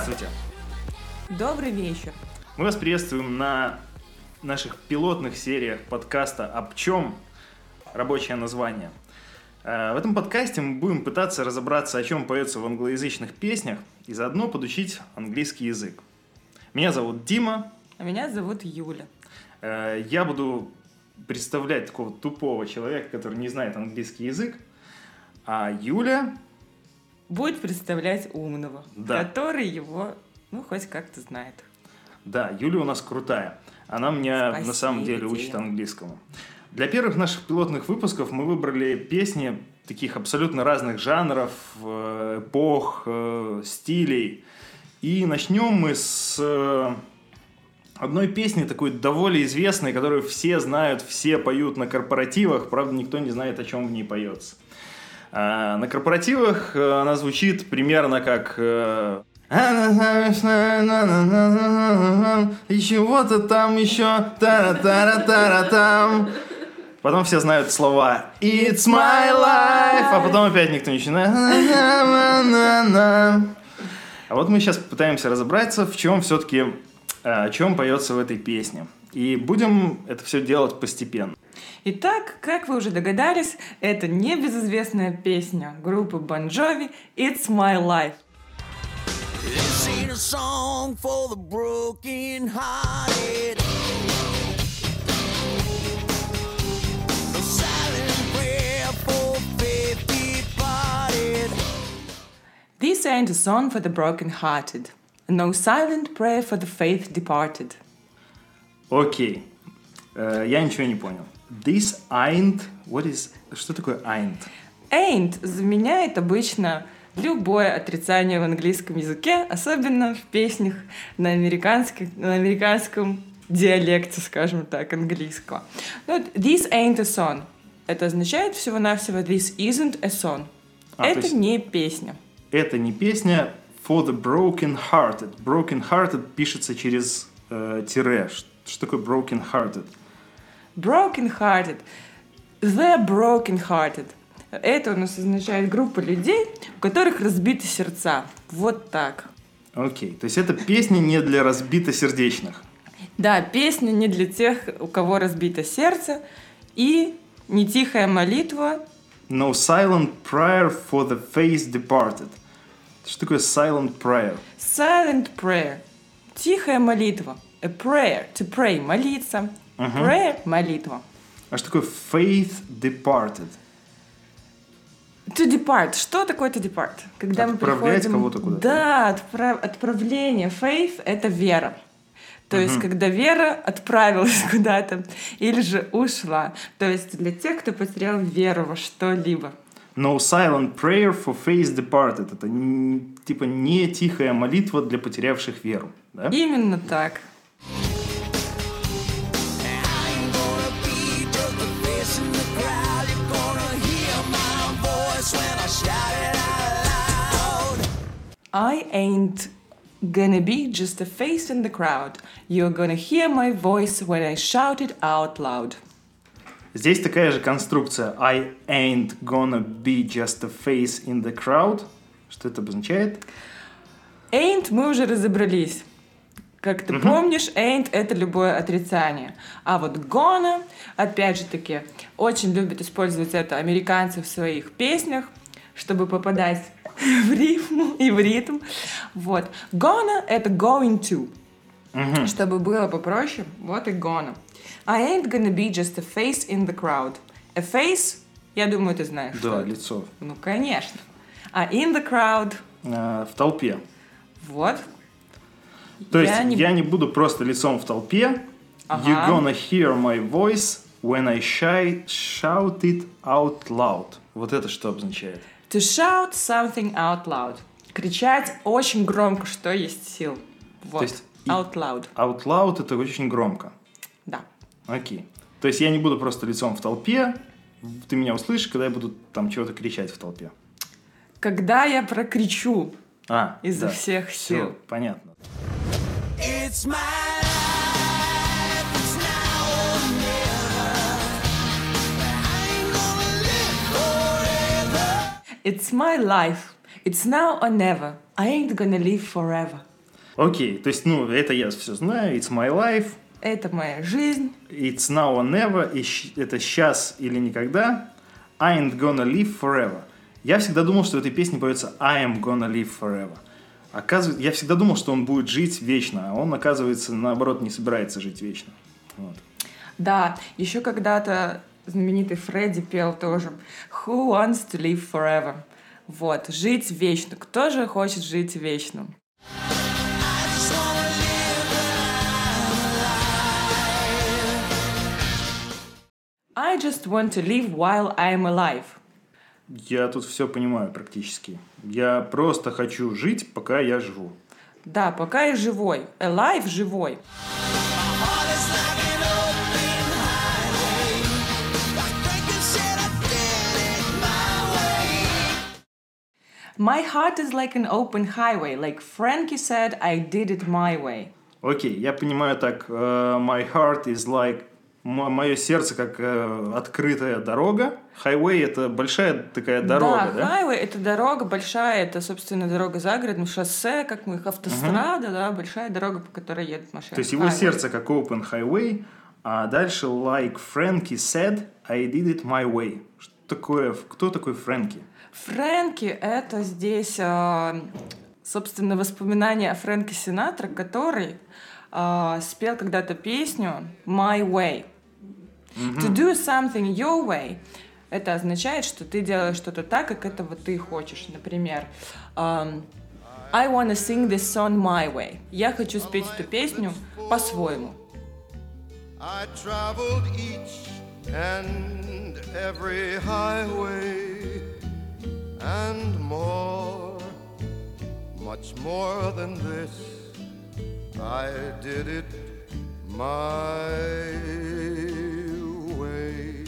Здравствуйте! Добрый вечер! Мы вас приветствуем на наших пилотных сериях подкаста «Об чем?» Рабочее название. В этом подкасте мы будем пытаться разобраться, о чем поется в англоязычных песнях, и заодно подучить английский язык. Меня зовут Дима. А меня зовут Юля. Я буду представлять такого тупого человека, который не знает английский язык, а Юля будет представлять умного, который его, хоть как-то знает. Да, Юля у нас крутая. Она меня на самом деле учит английскому. Для первых наших пилотных выпусков мы выбрали песни таких абсолютно разных жанров, эпох, стилей. И начнем мы с одной песни, такой довольно известной, которую все знают, все поют на корпоративах, правда, никто не знает, о чем в ней поется. На корпоративах она звучит примерно как... И чего-то там еще, тара-тара-тара-там. Потом все знают слова «It's my life», а потом опять никто не знает. А вот мы сейчас пытаемся разобраться, в чем все-таки, о чем поется в этой песне. И будем это все делать постепенно. Итак, как вы уже догадались, это небезызвестная песня группы Bon Jovi «It's my life». This ain't a song for the broken-hearted. A silent prayer for faith departed. This ain't a song for the broken-hearted. No silent prayer for the faith departed. Окей. Я ничего не понял. This ain't... Что такое ain't? Ain't заменяет обычно любое отрицание в английском языке, особенно в песнях на американском диалекте, скажем так, английского. This ain't a song. Это означает всего-навсего this isn't a song. Это не песня. Это не песня for the broken-hearted. Broken-hearted пишется через тире. Что такое broken-hearted? Broken-hearted. The broken-hearted. Это у нас означает группа людей, у которых разбиты сердца. Вот так. Окей. То есть это песня не для разбитосердечных. Да, песня не для тех, у кого разбито сердце. И не тихая молитва. No silent prayer for the faith departed. Что такое silent prayer? Silent prayer. Тихая молитва. A prayer. To pray. Молиться. Prayer. Молитва. А что такое faith departed? To depart. Что такое to depart? Когда отправлять мы приходим... кого-то куда-то. Да, отправление. Faith — это вера. То есть, когда вера отправилась куда-то или же ушла. То есть, для тех, кто потерял веру во что-либо. No silent prayer for faith departed. Это типа не тихая молитва для потерявших веру. Да? Именно так. I ain't gonna be just a face in the crowd. You're gonna hear my voice when I shout it out loud. Здесь такая же конструкция. I ain't gonna be just a face in the crowd. Что это обозначает? Ain't мы уже разобрались. Как ты помнишь, ain't — это любое отрицание. А вот gonna, опять же таки, очень любят использовать это американцы в своих песнях, чтобы попадать в рифму и в ритм. Вот. Gonna — это going to. Чтобы было попроще, вот и gonna. I ain't gonna be just a face in the crowd. A face, я думаю, ты знаешь. Да, лицо. Ну, конечно. А in the crowd? В толпе. Вот. То есть я не буду просто лицом в толпе. You're gonna hear my voice when I shout it out loud. Вот это что обозначает? To shout something out loud. Кричать очень громко, что есть сил. Вот. То есть out loud. Out loud — это очень громко. Да. Окей. То есть я не буду просто лицом в толпе. Ты меня услышишь, когда я буду там чего-то кричать в толпе. Когда я прокричу изо всех сил. Все, понятно. It's my life, it's now or never. I ain't gonna live forever. It's my life. It's now or never. I ain't gonna live forever. Окей, то есть, это я все знаю. It's my life. Это моя жизнь. It's now or never. Это сейчас или никогда. I ain't gonna live forever. Я всегда думал, что в этой песне поется I am gonna live forever. Оказывается, я всегда думал, что он будет жить вечно, а он, оказывается, наоборот, не собирается жить вечно. Вот. Да, еще когда-то знаменитый Фредди пел тоже Who wants to live forever? Вот, жить вечно. Кто же хочет жить вечно? I just want to live while I'm alive. Я тут все понимаю практически. Я просто хочу жить, пока я живу. Да, пока я живой. Alive — живой. My heart is like an open highway. Like Frankie said, I did it my way. Окей, я понимаю так. My heart is like... Мое сердце как открытая дорога. Highway — это большая такая дорога, да? Да, highway — это дорога большая, это, собственно, дорога за городом, шоссе, как мы их, автострада, да, большая дорога, по которой едут машины. То есть его сердце как open highway, а дальше like Frankie said, I did it my way. Что такое, кто такой Фрэнки? Фрэнки — это здесь, собственно, воспоминания о Фрэнке Синатра, который спел когда-то песню «My Way». To do something your way — это означает, что ты делаешь что-то так, как этого ты хочешь. Например, I wanna sing this song my way. Я хочу спеть эту песню по-своему. I traveled each and every highway and more, much more than this. I did it my way.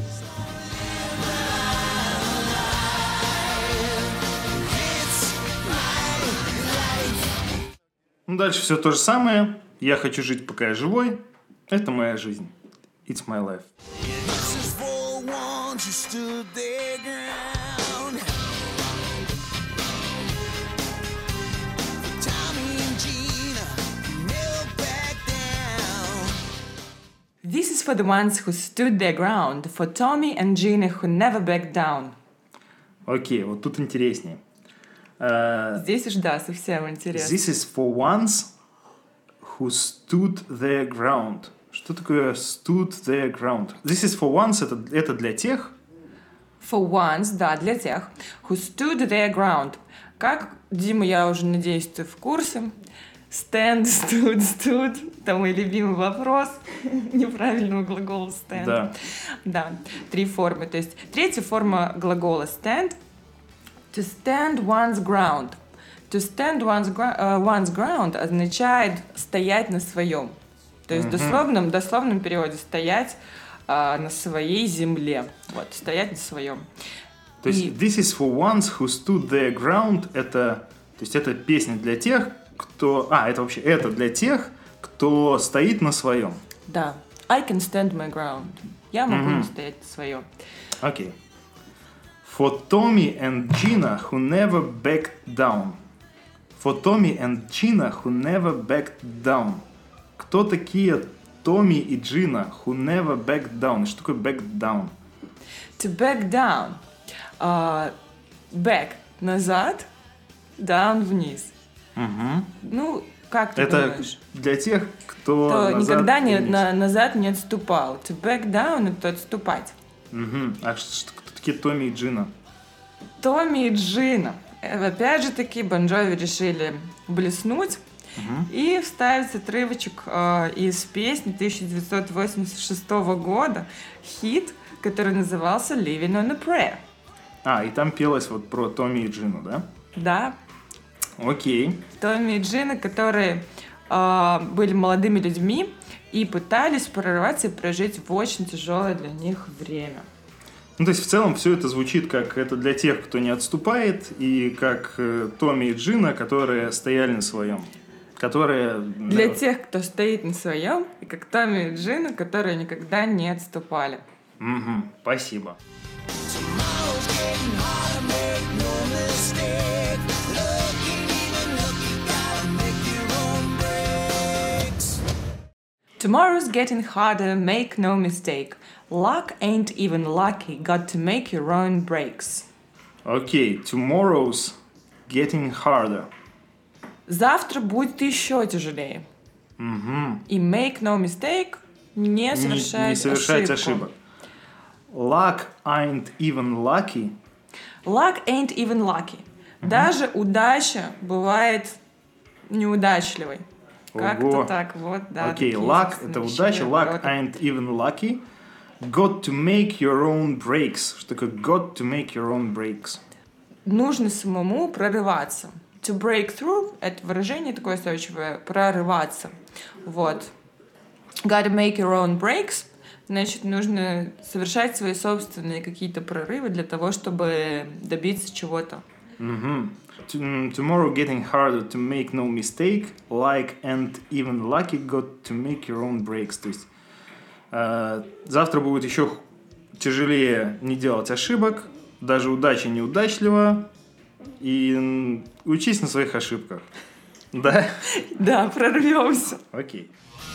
Дальше все то же самое. Я хочу жить, пока я живой. Это моя жизнь. It's my life. This is for ones who stood their ground. Tommy and Gina never back down. This is for the ones who stood their ground, for Tommy and Gina who never backed down. Окей, вот тут интереснее. Здесь уж, да, совсем интересно. This is for ones who stood their ground. Что такое stood their ground? This is for ones, это для тех. For ones, да, для тех. Who stood their ground. Как, Дима, я уже надеюсь, ты в курсе. Stand, stood. Это мой любимый вопрос неправильного глагола stand. Да. Да, 3 формы. То есть третья форма глагола stand. To stand one's ground. To stand one's ground означает стоять на своем. То есть в дословном переводе стоять на своей земле. Вот, стоять на своем. То есть this is for ones who stood their ground. То есть это песня для тех, кто... это для тех, кто стоит на своем. Да. I can stand my ground. Я могу стоять на своем. Окей. For Tommy and Gina who never backed down. For Tommy and Gina who never backed down. Кто такие Томми и Джина who never backed down? Что такое backed down? To back down. Back — назад, down — вниз. Ну, как ты думаешь? Для тех, кто никогда назад не отступал. To back down — это отступать. А кто такие Томми и Джина? Томми и Джина. Опять же таки, Бон Джови решили блеснуть и вставить отрывочек из песни 1986 года, хит, который назывался «Living on a Prayer». И там пелось вот про Томми и Джину, да? Да. Окей. Томми и Джина, которые были молодыми людьми и пытались прорваться и прожить в очень тяжелое для них время. Ну, то есть, в целом, все это звучит как это для тех, кто не отступает, и как Томми и Джина, которые стояли на своем. Для тех, кто стоит на своем, и как Томми и Джина, которые никогда не отступали. Спасибо. Tomorrow's getting harder, make no mistake. Looking even look, you gotta make your Tomorrow's getting harder, make no mistake. Luck ain't even lucky, got to make your own breaks. Окей, tomorrow's getting harder. Завтра будет еще тяжелее. И make no mistake, не совершать ошибок. Luck ain't even lucky. Luck ain't even lucky. Даже удача бывает неудачливой. Как-то так, вот, да. Окей, luck — это удача, luck ain't even lucky. Got to make your own breaks. Что такое got to make your own breaks? Нужно самому прорываться. To break through — это выражение такое устойчивое, прорываться. Вот. Gotta make your own breaks. Значит, нужно совершать свои собственные какие-то прорывы для того, чтобы добиться чего-то. Tomorrow getting harder to make no mistake, like and even lucky, got to make your own breaks. То есть завтра будет еще тяжелее не делать ошибок, даже удача неудачлива, и учись на своих ошибках. Да? Да, прорвемся. Окей.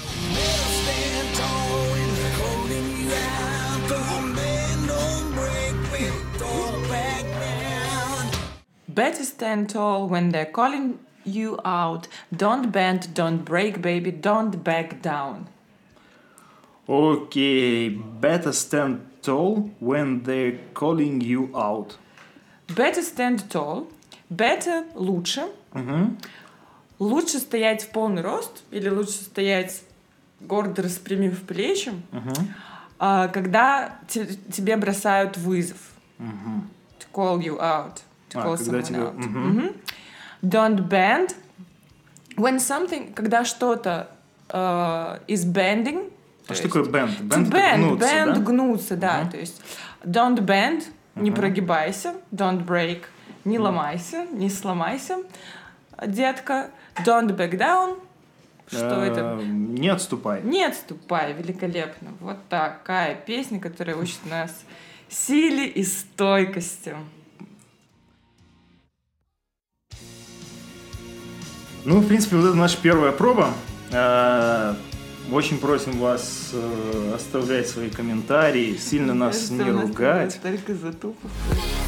Better stand tall when they're calling you out. Don't bend, don't break, baby, don't back down. Окей. Better stand tall when they're calling you out. Better stand tall. Better — лучше. Лучше стоять в полный рост или лучше стоять гордо распрямив плечи, когда тебе бросают вызов. To call you out. To call someone out. Don't bend. When something, когда что-то is bending. А что такое bend? Bend, bend, гнуться, да. То есть don't bend, не прогибайся. Don't break, не ломайся, не сломайся, детка. Don't back down. Что это? Не отступай. Не отступай, великолепно. Вот такая песня, которая учит нас силе и стойкости. Ну, в принципе, вот это наша первая проба. Очень просим вас оставлять свои комментарии, сильно нас не ругать. Только затупов.